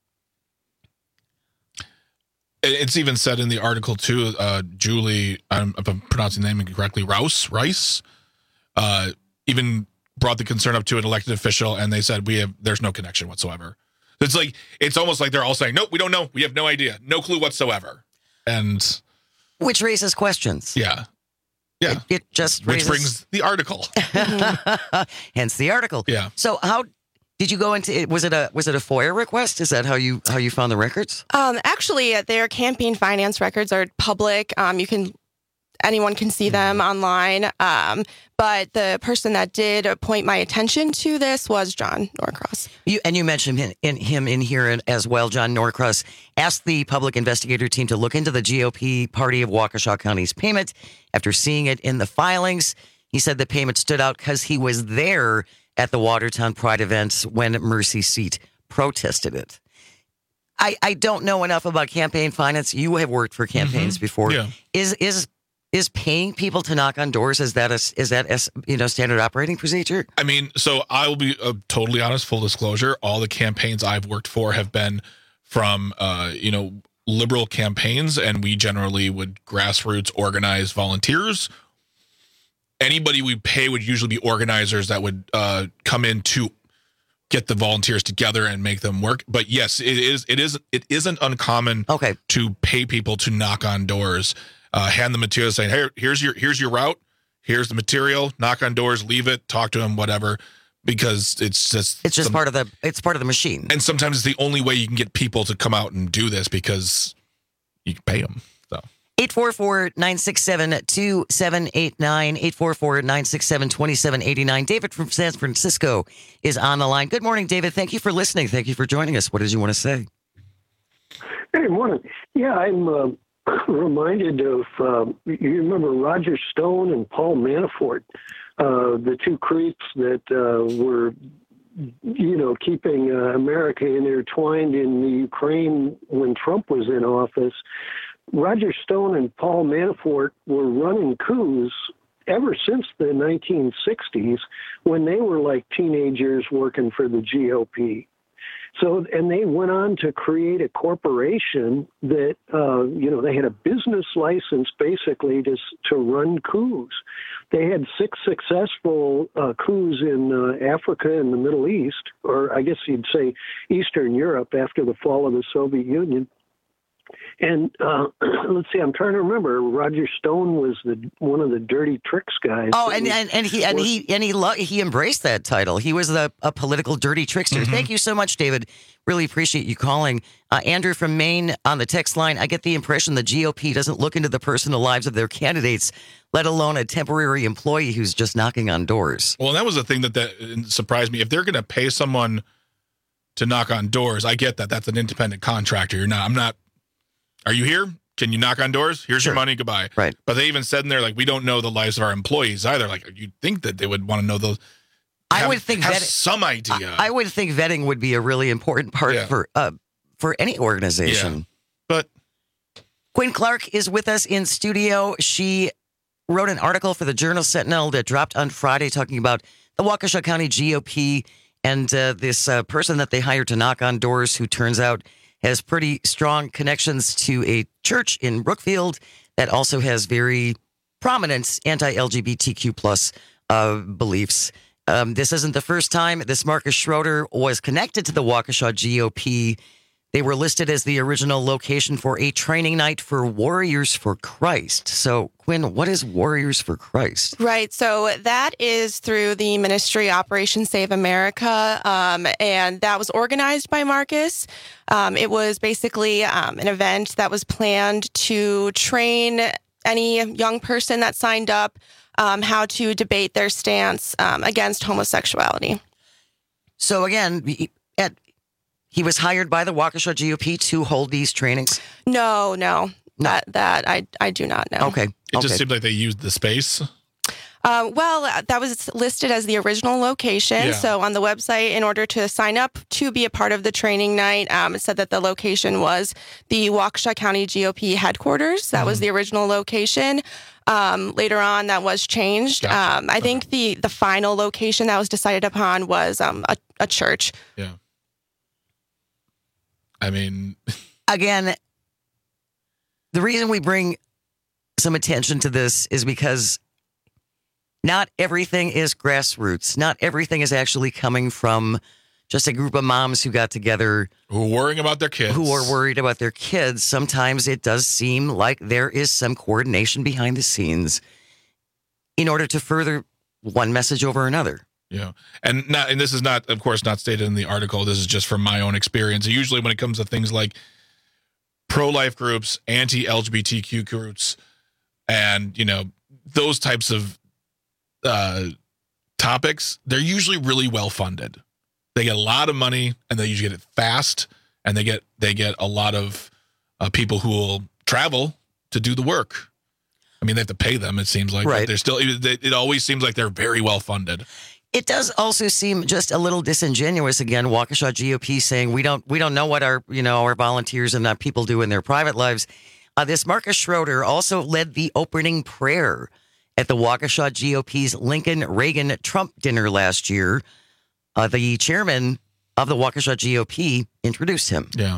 It's even said in the article, too, Julie, if I'm pronouncing the name incorrectly, Rice, even brought the concern up to an elected official, and they said, there's no connection whatsoever. It's almost like they're all saying, nope, we don't know. We have no idea. No clue whatsoever. And which raises questions. Yeah. Yeah. It just Which brings the article. Hence the article. Yeah. So how did you go into it? Was it a FOIA request? Is that how you found the records? Actually, their campaign finance records are public. Anyone can see them online. But the person that did point my attention to this was John Norcross. You mentioned him in here as well. John Norcross asked the public investigator team to look into the GOP party of Waukesha County's payment. After seeing it in the filings, he said the payment stood out because he was there at the Watertown Pride events when Mercy Seat protested it. I don't know enough about campaign finance. You have worked for campaigns before. Yeah. Is paying people to knock on doors, is that standard operating procedure? I mean, so I will be totally honest, full disclosure. All the campaigns I've worked for have been from, liberal campaigns, and we generally would grassroots organize volunteers. Anybody we pay would usually be organizers that would come in to get the volunteers together and make them work. But yes, it isn't uncommon to pay people to knock on doors. Hand the material, saying, "Hey, here's your route. Here's the material. Knock on doors, leave it, talk to them, whatever." Because it's just part of the machine. And sometimes it's the only way you can get people to come out and do this because you can pay them. So 844-967-2789, 844-967-2789. David from San Francisco is on the line. Good morning, David. Thank you for listening. Thank you for joining us. What did you want to say? Hey, morning. Yeah, I'm reminded of, you remember Roger Stone and Paul Manafort, the two creeps that were, keeping America intertwined in the Ukraine when Trump was in office. Roger Stone and Paul Manafort were running coups ever since the 1960s when they were like teenagers working for the GOP. So, and they went on to create a corporation that, they had a business license basically to run coups. They had 6 successful coups in Africa and the Middle East, or I guess you'd say Eastern Europe after the fall of the Soviet Union. And let's see, I'm trying to remember. Roger Stone was one of the dirty tricks guys. Oh, and he embraced that title. He was a political dirty trickster. Mm-hmm. Thank you so much, David. Really appreciate you calling. Andrew from Maine on the text line. I get the impression the GOP doesn't look into the personal lives of their candidates, let alone a temporary employee who's just knocking on doors. Well, that was the thing that surprised me. If they're going to pay someone to knock on doors, I get that. That's an independent contractor. I'm not. Are you here? Can you knock on doors? Here's your money. Goodbye. Right. But they even said in there, like, we don't know the lives of our employees either. Like, you'd think that they would want to know those. I would think have some idea. I would think vetting would be a really important part for any organization. Yeah. But Quinn Clark is with us in studio. She wrote an article for the Journal-Sentinel that dropped on Friday talking about the Waukesha County GOP and this person that they hired to knock on doors, who turns out has pretty strong connections to a church in Brookfield that also has very prominent anti-LGBTQ plus beliefs. This isn't the first time this Marcus Schroeder was connected to the Waukesha GOP. They were listed as the original location for a training night for Warriors for Christ. So, Quinn, what is Warriors for Christ? Right. So that is through the ministry Operation Save America, and that was organized by Marcus. It was basically an event that was planned to train any young person that signed up how to debate their stance against homosexuality. So, again, he was hired by the Waukesha GOP to hold these trainings? No. That I do not know. Okay. It just seemed like they used the space. Well, that was listed as the original location. Yeah. So on the website, in order to sign up to be a part of the training night, it said that the location was the Waukesha County GOP headquarters. That was the original location. Later on, that was changed. Gotcha. I think the final location that was decided upon was a church. Yeah. I mean, again, the reason we bring some attention to this is because not everything is grassroots. Not everything is actually coming from just a group of moms who got together. Who are worrying about their kids. Who are worried about their kids. Sometimes it does seem like there is some coordination behind the scenes in order to further one message over another. Yeah. And this is not, of course, not stated in the article. This is just from my own experience. Usually when it comes to things like pro-life groups, anti-LGBTQ groups, and, those types of topics, they're usually really well funded. They get a lot of money, and they usually get it fast, and they get a lot of people who will travel to do the work. I mean, they have to pay them, it seems like. Right. But they're still, it always seems like they're very well funded. It does also seem just a little disingenuous. Again, Waukesha GOP saying we don't know what our volunteers and our people do in their private lives. This Marcus Schroeder also led the opening prayer at the Waukesha GOP's Lincoln Reagan Trump dinner last year. The chairman of the Waukesha GOP introduced him. Yeah.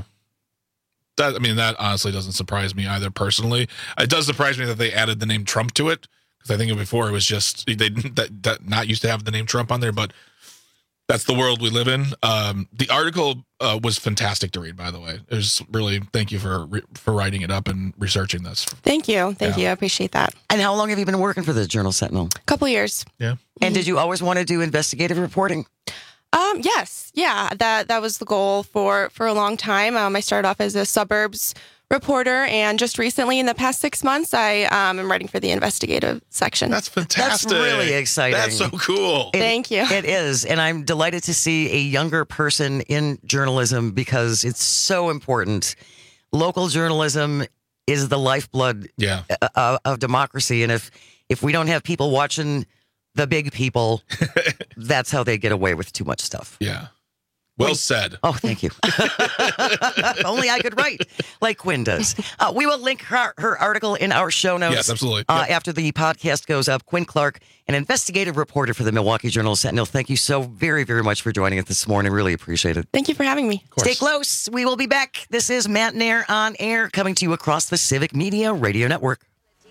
That honestly doesn't surprise me either personally. It does surprise me that they added the name Trump to it, because I think before it was just they that not used to have the name Trump on there, but that's the world we live in. The article was fantastic to read, by the way. It was really, thank you for writing it up and researching this. Thank you. I appreciate that. And how long have you been working for the Journal Sentinel? A couple years. Yeah. And did you always want to do investigative reporting? Yes. Yeah. That was the goal for a long time. I started off as a suburbs reporter, and just recently, in the past 6 months, I am writing for the investigative section. That's fantastic. That's really exciting. That's so cool. Thank you. It is. And I'm delighted to see a younger person in journalism, because it's so important. Local journalism is the lifeblood of democracy. And if we don't have people watching the big people, that's how they get away with too much stuff. Yeah. Well said. Oh, thank you. Only I could write like Quinn does. We will link her article in our show notes. Yes, absolutely. After the podcast goes up. Quinn Clark, an investigative reporter for the Milwaukee Journal Sentinel. Thank you so very, very much for joining us this morning. Really appreciate it. Thank you for having me. Stay close. We will be back. This is Matt Nair on Air, coming to you across the Civic Media Radio Network.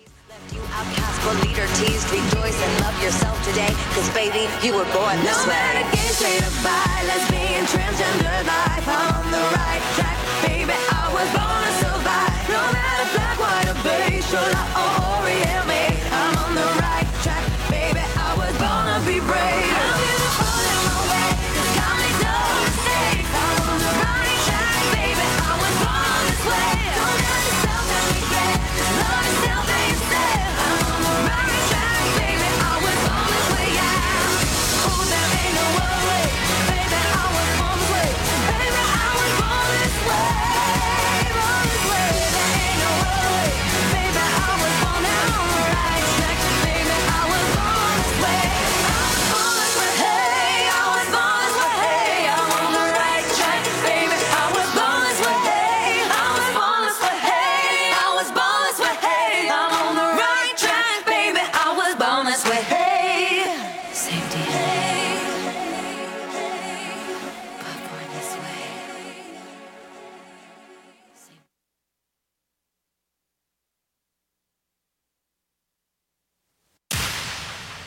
Leader teased, rejoice and love yourself today, cause baby, you were born this way. No matter gay, straight or bi, lesbian, transgender life, I'm on the right track, baby, I was born to survive. No matter black, white or beige, Shola or Orient made, I'm on the right track, baby, I was born to be brave. I'm beautiful in my way, cause comedy's no mistake. I'm on the right track, baby, I was born this way. Don't doubt yourself and regret, just love yourself and yourself. This way.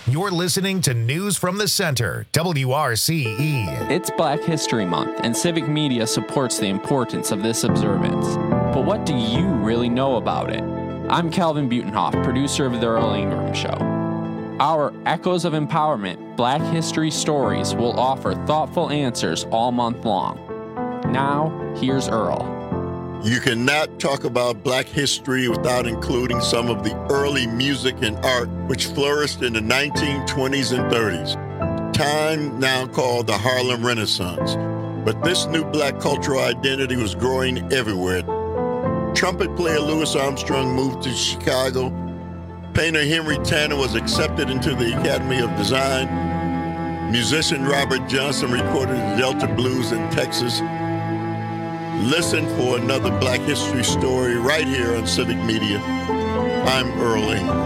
You're listening to News from the Center, WRCE. It's Black History Month, and Civic Media supports the importance of this observance. But what do you really know about it? I'm Calvin Butenhoff, producer of The Earl Ingram Show. Our Echoes of Empowerment Black History Stories will offer thoughtful answers all month long. Now, here's Earl. You cannot talk about Black history without including some of the early music and art which flourished in the 1920s and 30s, time now called the Harlem Renaissance. But this new Black cultural identity was growing everywhere. Trumpet player Louis Armstrong moved to Chicago. Painter Henry Tanner was accepted into the Academy of Design. Musician Robert Johnson recorded the Delta Blues in Texas. Listen for another Black history story right here on Civic Media. I'm Earl Ingram.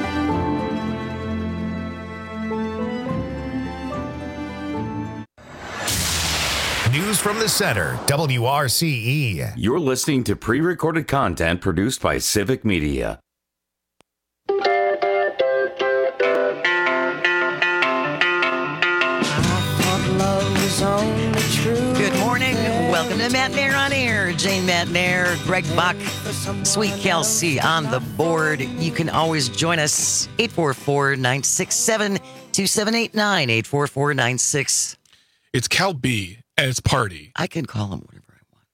News from the Center, WRCE. You're listening to pre-recorded content produced by Civic Media. Good morning. Welcome to Matt Nair on Air. Jane Matt Nair, Greg Bach, Sweet Kelsey on the board. You can always join us, 844-967-2789, 844-96. It's Cal B, and it's Party. I can call him whatever I want.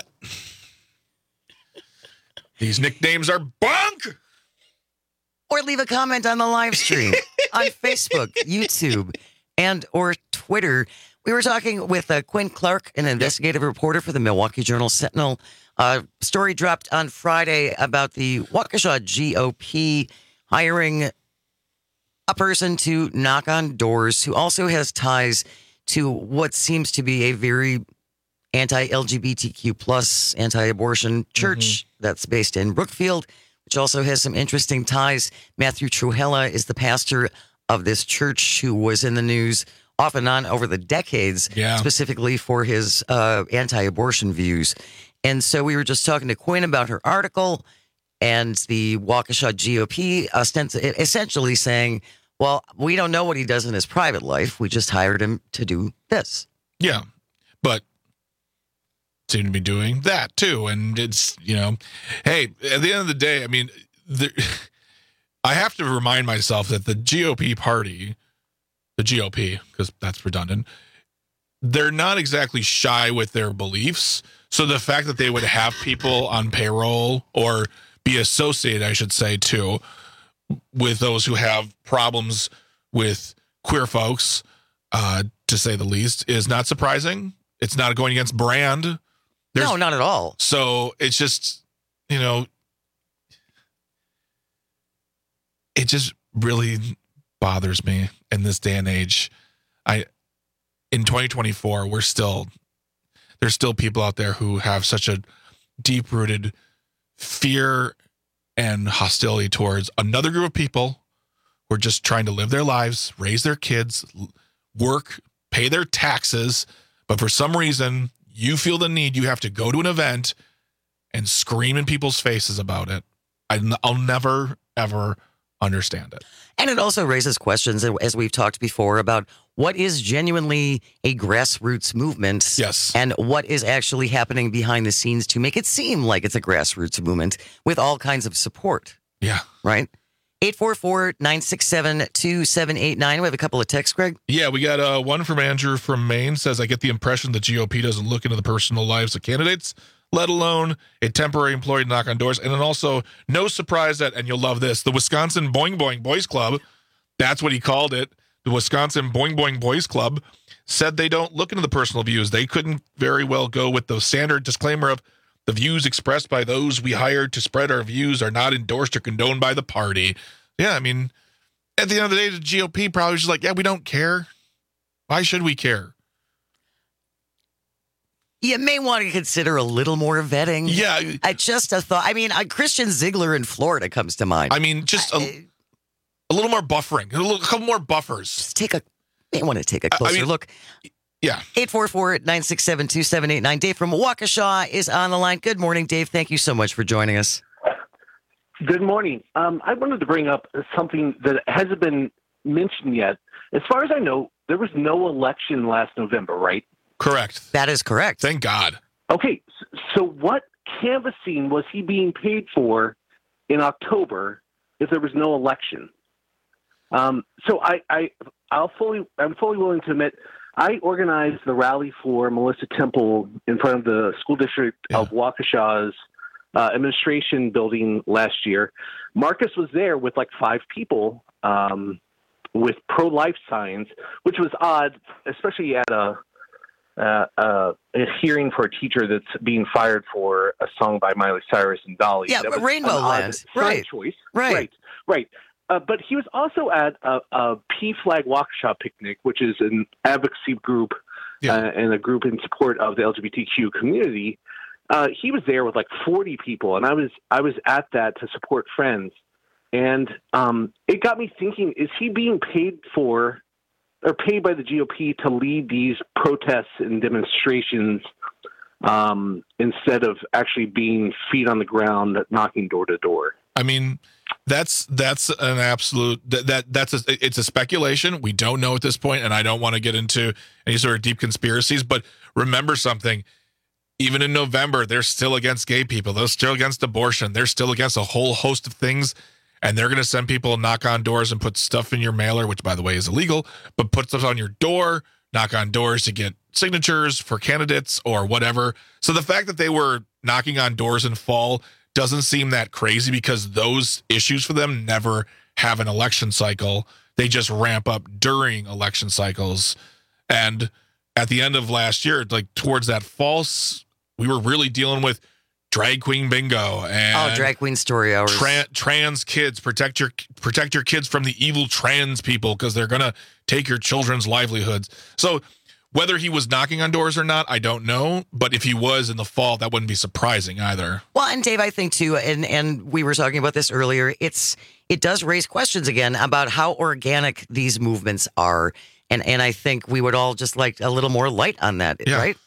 These nicknames are bunk! Or leave a comment on the live stream on Facebook, YouTube, and or Twitter. We were talking with Quinn Clark, an investigative reporter for the Milwaukee Journal-Sentinel. Story dropped on Friday about the Waukesha GOP hiring a person to knock on doors who also has ties to what seems to be a very anti-LGBTQ plus, anti-abortion church that's based in Brookfield, which also has some interesting ties. Matthew Trujillo is the pastor of this church who was in the news off and on over the decades, specifically for his anti-abortion views. And so we were just talking to Quinn about her article and the Waukesha GOP essentially saying, well, we don't know what he does in his private life. We just hired him to do this. Yeah, but seem to be doing that too. And it's, hey, at the end of the day, I mean, I have to remind myself that the GOP party, the GOP, because that's redundant, they're not exactly shy with their beliefs. So the fact that they would have people on payroll or be associated, I should say, too, with those who have problems with queer folks, to say the least, is not surprising. It's not going against brand. No, not at all. So it's just, it just really bothers me in this day and age. In 2024, there's still people out there who have such a deep-rooted fear and hostility towards another group of people who are just trying to live their lives, raise their kids, work, pay their taxes, but for some reason, you feel the need, you have to go to an event and scream in people's faces about it. I'll never, ever understand it. And it also raises questions, as we've talked before, about what is genuinely a grassroots movement. Yes. And what is actually happening behind the scenes to make it seem like it's a grassroots movement with all kinds of support. Yeah. Right? 844-967-2789. We have a couple of texts, Greg. Yeah, we got one from Andrew from Maine. Says, I get the impression the GOP doesn't look into the personal lives of candidates, let alone a temporary employee to knock on doors. And then also, no surprise that, and you'll love this, the Wisconsin Boing Boing Boys Club, that's what he called it, the Wisconsin Boing Boing Boys Club, said they don't look into the personal views. They couldn't very well go with the standard disclaimer of the views expressed by those we hired to spread our views are not endorsed or condoned by the party. Yeah, I mean, at the end of the day, the GOP probably was just like, yeah, we don't care. Why should we care? You may want to consider a little more vetting. Yeah. Just a thought. I mean, Christian Ziegler in Florida comes to mind. I mean, just a little more buffering, a couple more buffers. Just may want to take a closer look. Yeah. 844-967-2789. Dave from Waukesha is on the line. Good morning, Dave. Thank you so much for joining us. Good morning. I wanted to bring up something that hasn't been mentioned yet, as far as I know, there was no election last November, right? Correct. That is correct. Thank God. Okay, so what canvassing was he being paid for in October if there was no election? So I'm fully willing to admit I organized the rally for Melissa Temple in front of the school district of Waukesha's administration building last year. Marcus was there with like 5 people with pro-life signs, which was odd, especially at a hearing for a teacher that's being fired for a song by Miley Cyrus and Dolly. Yeah, that was Rainbow Land. Right. Choice. Right. But he was also at a P-Flag Waukesha picnic, which is an advocacy group and a group in support of the LGBTQ community. He was there with like 40 people, and I was at that to support friends. And it got me thinking, is he being paid for or paid by the GOP to lead these protests and demonstrations instead of actually being feet on the ground, knocking door to door? I mean, that's an absolute it's a speculation. We don't know at this point, and I don't want to get into any sort of deep conspiracies. But remember something: even in November, they're still against gay people. They're still against abortion. They're still against a whole host of things. And they're going to send people knock on doors and put stuff in your mailer, which, by the way, is illegal, but put stuff on your door, knock on doors to get signatures for candidates or whatever. So the fact that they were knocking on doors in fall doesn't seem that crazy because those issues for them never have an election cycle. They just ramp up during election cycles. And at the end of last year, like towards that fall, we were really dealing with drag queen bingo and drag queen story hours. Trans kids, protect your kids from the evil trans people because they're gonna take your children's livelihoods. So whether he was knocking on doors or not, I don't know. But if he was in the fall, that wouldn't be surprising either. Well, and Dave, I think too, and we were talking about this earlier. It does raise questions again about how organic these movements are, and I think we would all just like a little more light on that, right?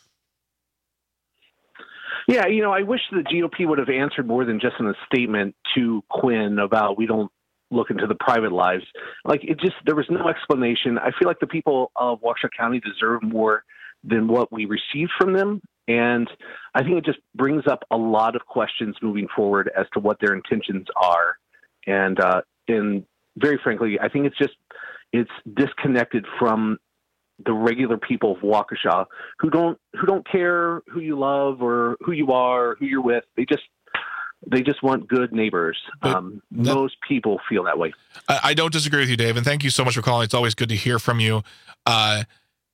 Yeah, I wish the GOP would have answered more than just in a statement to Quinn about we don't look into the private lives. Like there was no explanation. I feel like the people of Waukesha County deserve more than what we received from them. And I think it just brings up a lot of questions moving forward as to what their intentions are. And very frankly, I think it's disconnected from the regular people of Waukesha who don't care who you love or who you are, who you're with. They just want good neighbors. Most people feel that way. I don't disagree with you, Dave, and thank you so much for calling. It's always good to hear from you. At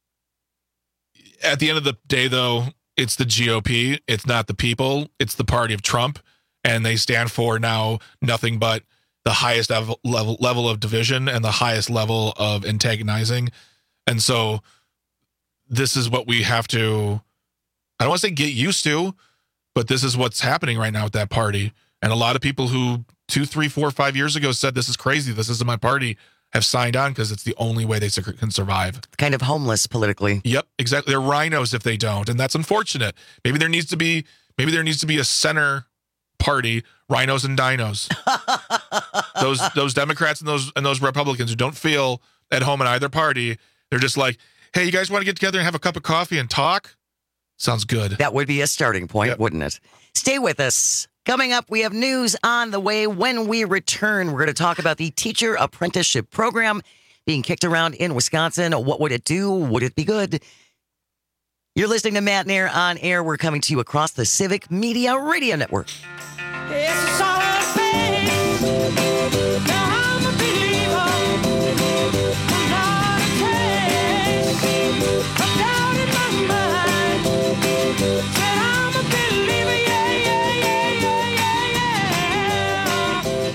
the end of the day, though, it's the GOP. It's not the people. It's the party of Trump, and they stand for now nothing but the highest level of division and the highest level of antagonizing. And so this is what we have to, I don't want to say get used to, but this is what's happening right now with that party. And a lot of people who 2, 3, 4, 5 years ago said, this is crazy, this isn't my party, have signed on because it's the only way they can survive. Kind of homeless politically. Yep, exactly. They're rhinos if they don't. And that's unfortunate. Maybe there needs to be a center party, rhinos and dinos. those Democrats and those Republicans who don't feel at home in either party, they're just like, hey, you guys want to get together and have a cup of coffee and talk? Sounds good. That would be a starting point, wouldn't it? Stay with us. Coming up, we have news on the way. When we return, we're going to talk about the teacher apprenticeship program being kicked around in Wisconsin. What would it do? Would it be good? You're listening to Matt and Air on Air. We're coming to you across the Civic Media Radio Network. It's a solid faith. Now I'm a believer. I'm not a case. I'm down in my mind. Said I'm a believer. Yeah, yeah, yeah, yeah,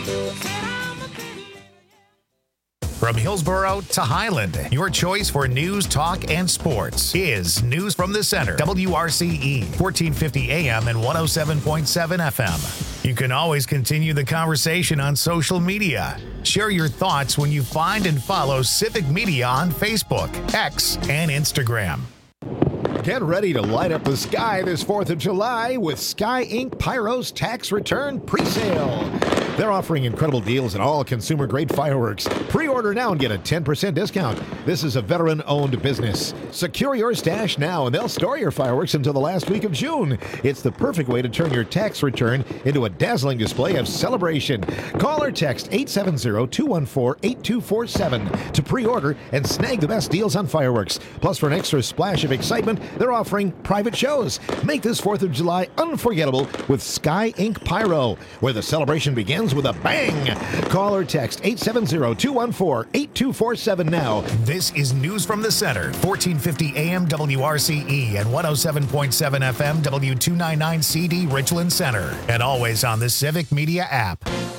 yeah. From Hillsboro to Highland, your choice for news, talk, and sports is News from the Center. WRCE, 1450 AM and 107.7 FM. You can always continue the conversation on social media. Share your thoughts when you find and follow Civic Media on Facebook, X, and Instagram. Get ready to light up the sky this 4th of July with Sky Ink Pyro's tax return presale. They're offering incredible deals on all consumer-grade fireworks. Pre-order now and get a 10% discount. This is a veteran-owned business. Secure your stash now, and they'll store your fireworks until the last week of June. It's the perfect way to turn your tax return into a dazzling display of celebration. Call or text 870-214-8247 to pre-order and snag the best deals on fireworks. Plus, for an extra splash of excitement, they're offering private shows. Make this 4th of July unforgettable with Sky Ink Pyro, where the celebration begins with a bang. Call or text 870-214-8247 now. This is News from the Center, 1450 AM WRCE and 107.7 FM W299 CD Richland Center, and always on the Civic Media app.